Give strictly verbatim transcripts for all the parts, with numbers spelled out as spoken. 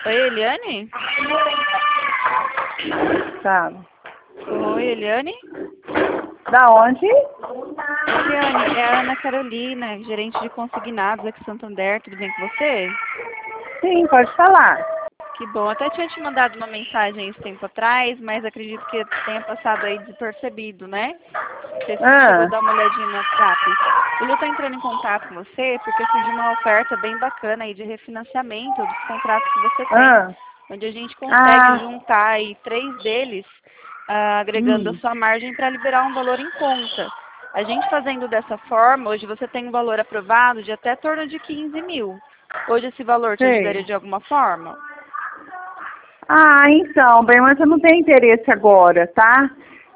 Oi, Eliane? Tá. Oi, Eliane? Da onde? Eliane, é a Ana Carolina, gerente de consignados aqui em Santander. Tudo bem com você? Sim, pode falar. Que bom. Até tinha te mandado uma mensagem esse tempo atrás, mas acredito que tenha passado aí despercebido, né? Não sei se você chegou a Ah, dar uma olhadinha no WhatsApp. Eu estou entrando em contato com você porque surgiu uma oferta bem bacana aí de refinanciamento dos contratos que você tem, ah, onde a gente consegue ah, juntar aí três deles, ah, agregando a hum, sua margem para liberar um valor em conta. A gente fazendo dessa forma, hoje você tem um valor aprovado de até torno de quinze mil. Hoje esse valor te ajudaria sei. de alguma forma? Ah, então, bem, mas eu não tenho interesse agora, tá?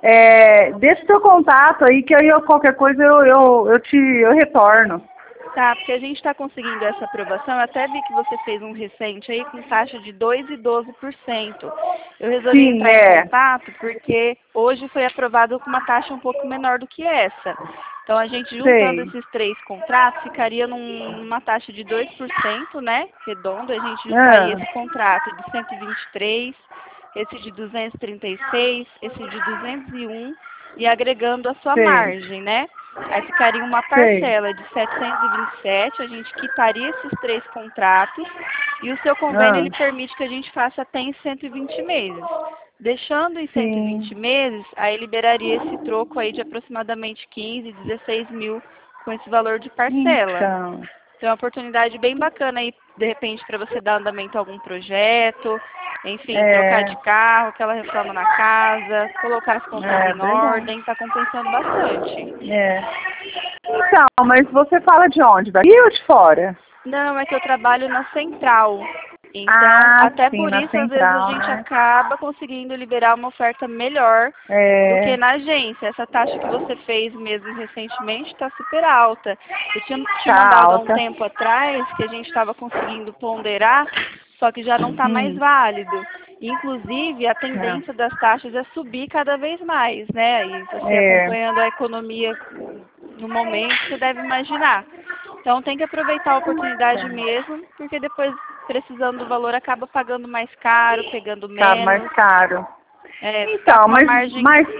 É, deixa o seu contato aí, que aí eu, qualquer coisa eu, eu, eu te eu retorno. Tá, porque a gente está conseguindo essa aprovação. Eu até vi que você fez um recente aí com taxa de dois vírgula doze por cento. Eu resolvi Sim, entrar em é. contato porque hoje foi aprovado com uma taxa um pouco menor do que essa. Então, a gente juntando Sei. esses três contratos, ficaria num- numa taxa de dois por cento, né? Redondo, a gente juntaria Ah, esse contrato de cento e vinte e três, esse de duzentos e trinta e seis, esse de duzentos e um e agregando a sua sei, margem, né? Aí ficaria uma sei. parcela de setecentos e vinte e sete, a gente quitaria esses três contratos e o seu convênio Ah, ele permite que a gente faça até em cento e vinte meses. Deixando em cento e vinte sim. meses, aí liberaria esse troco aí de aproximadamente quinze, dezesseis mil com esse valor de parcela. Então, Então é uma oportunidade bem bacana aí, de repente, para você dar andamento a algum projeto, enfim, trocar é, de carro, aquela reforma na casa, colocar as contas é em verdade. ordem, está compensando bastante. É. Então, mas você fala de onde? Daqui ou de fora? Não, é que eu trabalho na central. Então, Ah, até sim, por na isso, às vezes a central, gente né? acaba conseguindo liberar uma oferta melhor do que É, na agência. Essa taxa que você fez mesmo recentemente está super alta. Eu tinha te tá mandado há um alta. tempo atrás que a gente estava conseguindo ponderar, só que já não está mais Hum, válido. Inclusive, a tendência é, das taxas é subir cada vez mais, né? E você é, acompanhando a economia no momento, você deve imaginar. Então tem que aproveitar a oportunidade mesmo, porque depois, precisando do valor, acaba pagando mais caro, pegando tá mais menos. caro. É, você está Então, com uma mas, margem, mas,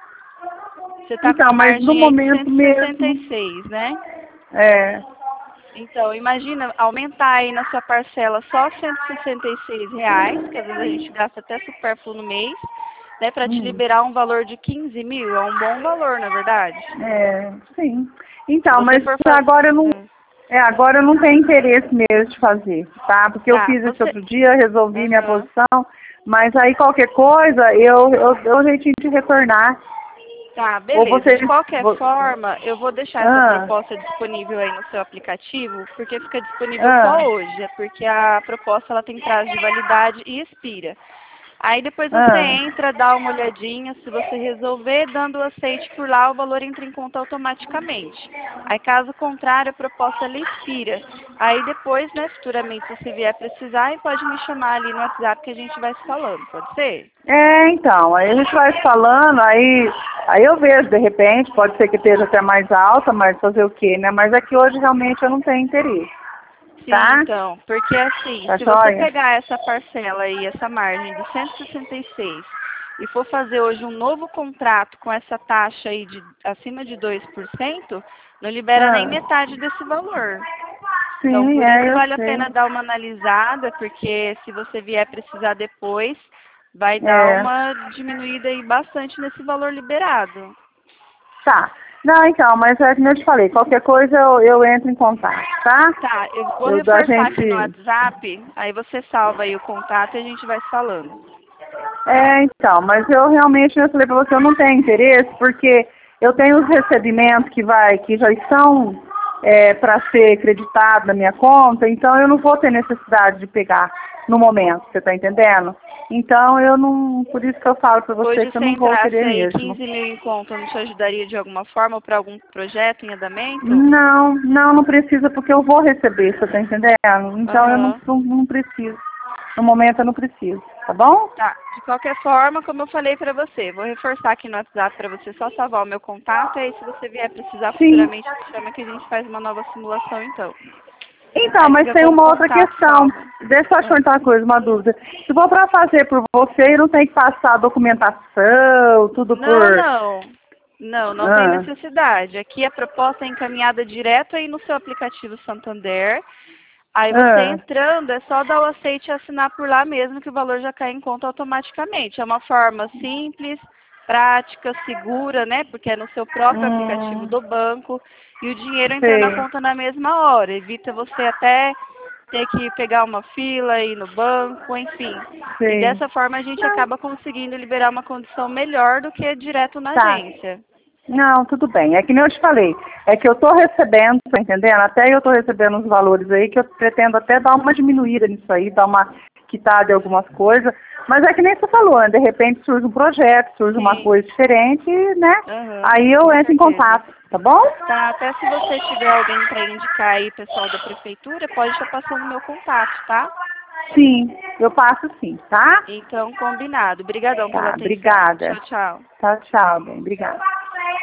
você tá com então, uma mas no margem aí de momento cento e sessenta mesmo, e seis, né? é, Então, imagina aumentar aí na sua parcela só cento e sessenta e seis reais, que às vezes a gente gasta até supérfluo no mês, né, para te hum, liberar um valor de quinze mil. É um bom valor, na verdade. é, sim. Se Então, você mas for fazer... agora eu não, é, agora eu não tenho interesse mesmo de fazer, tá? Porque eu Tá, fiz esse você... outro dia, resolvi minha Aham. posição, mas aí qualquer coisa, eu, eu dou um jeitinho de retornar. Tá, Ou beleza. vocês, De qualquer vo- forma, eu vou deixar essa ah, proposta disponível aí no seu aplicativo, porque fica disponível ah, só hoje, é porque a proposta ela tem prazo de validade e expira. Aí depois você ah, entra, dá uma olhadinha, se você resolver, dando o aceite por lá, o valor entra em conta automaticamente. Aí caso contrário, a proposta ela expira. Aí depois, né, futuramente, se você vier precisar, pode me chamar ali no WhatsApp que a gente vai se falando, pode ser? é, então, aí a gente vai falando, aí, aí eu vejo, de repente, pode ser que esteja até mais alta, mas fazer o quê, né? Mas aqui hoje realmente eu não tenho interesse, Sim, tá? então, porque assim, Tá se você joia? pegar essa parcela aí, essa margem de cento e sessenta e seis e for fazer hoje um novo contrato com essa taxa aí de acima de dois por cento, não libera nem Ah, metade desse valor. Então, sim, por isso é, eu vale a sei. pena dar uma analisada, porque se você vier precisar depois, vai dar É, uma diminuída aí bastante nesse valor liberado. tá. Não, então, mas é como eu te falei, qualquer coisa eu, eu entro em contato, tá? Tá, eu vou Eu, da reforçar aqui no gente, WhatsApp, aí você salva aí o contato e a gente vai se falando. é, então, mas eu realmente, eu falei pra você, eu não tenho interesse, porque eu tenho os recebimentos que vai, que já estão é, para ser creditado na minha conta, então eu não vou ter necessidade de pegar no momento, você tá entendendo? Então eu não, por isso que eu falo pra você Hoje, que eu se não vou entrasse querer aí mesmo. quinze mil em conta, não te ajudaria de alguma forma para algum projeto em andamento? Não, não, não precisa, porque eu vou receber, você tá entendendo? Então eu não, Aham. não, não preciso. No momento eu não preciso, tá bom? Tá. De qualquer forma, como eu falei para você, vou reforçar aqui no WhatsApp para você só salvar o meu contato. E aí, se você vier precisar Sim. futuramente, me chama que a gente faz uma nova simulação, então. Então, Aí mas fica tem como uma outra contato questão. salvo. Deixa eu te perguntar uma coisa, uma dúvida. Se for para fazer por você, não tem que passar a documentação, tudo Não, por... não. Não, não tem Ah, necessidade. Aqui a proposta é encaminhada direto aí no seu aplicativo Santander. Aí você ah, entrando, é só dar o aceite e assinar por lá mesmo que o valor já cai em conta automaticamente. É uma forma simples, prática, segura, né? Porque é no seu próprio aplicativo hum, do banco e o dinheiro entra na sei, conta na mesma hora. Evita você até ter que pegar uma fila, ir no banco, enfim. E sei. dessa forma a gente Não, acaba conseguindo liberar uma condição melhor do que direto na tá. agência. Não, tudo bem. É que nem eu te falei. É que eu estou recebendo, tá entendendo? Até eu estou recebendo uns valores aí que eu pretendo até dar uma diminuída nisso aí, dar uma quitada de algumas coisas. Mas é que nem você falou, né? De repente surge um projeto, surge uma Sim, coisa diferente, né? aham, Aí eu com entro em certeza. contato, tá bom? Tá, até se você tiver alguém para indicar aí, pessoal da prefeitura, pode estar passando meu contato, tá? Sim, eu passo sim, tá? Então, combinado. Obrigadão pela Tá, atenção. obrigada. Tchau, tchau. Tchau, tchau, bem, obrigada.